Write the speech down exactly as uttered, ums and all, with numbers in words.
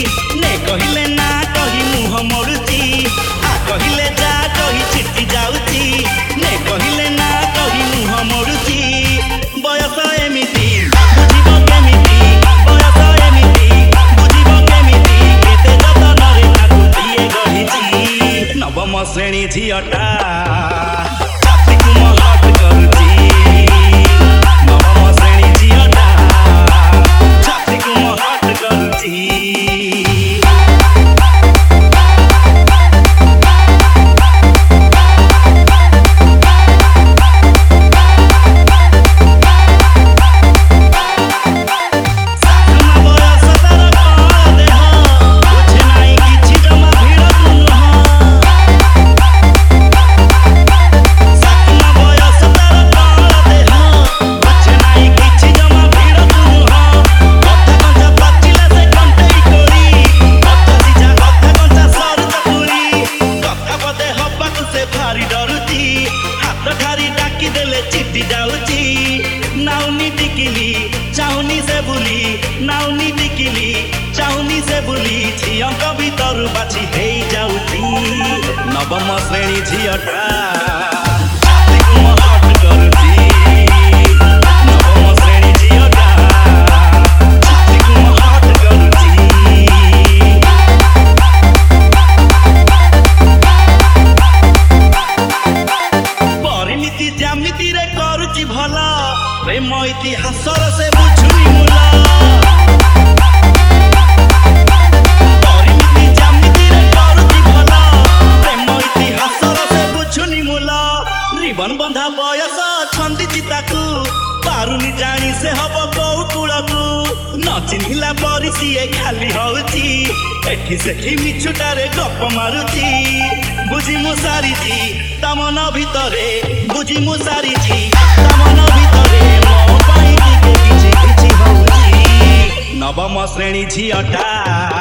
ने कहले ना कही मुह मोड़ुची आ कहले जा कही छिटी जाउची ने कहले ना कही मुह मोड़ुची बयस एमिति बुझिबो केमिति बयस एमिति बुझिबो केमिति केते जतनरे ठाकुरटिए गढ़िची नवम श्रेणी झियटा छातीकु महट करुची नवम श्रेणी झियटा छातीकु महट करुची नाउनी टिकिली चाउनी से बुली नाउनी टिकिली चाउनी से बुली झियक भीतर बाछी हे जाउची नवम श्रेणी झियटा छातीकु महट करुची नवम श्रेणी झियटा छातीकु महट करुची परिमिति ज्यामिति रे करुची भला प्रेम इतिहास से बुझुनी मूला परिमिति ज्यामिति रे करुची भला प्रेम इतिहास से बुझुनी मूला रिबन बंधा बयस छंदी चिताकू पारुनी जानी से हब बहु कूलकू न चिन्हिला परी सीए खाली होउची एठी सेठी मिछुटारे गप मारुची बुझी मु सारिची तमन भितरे बुझी मु सारिची तमन भितरे मो पाई के किछि किछि होउची नवम श्रेणी झियटा।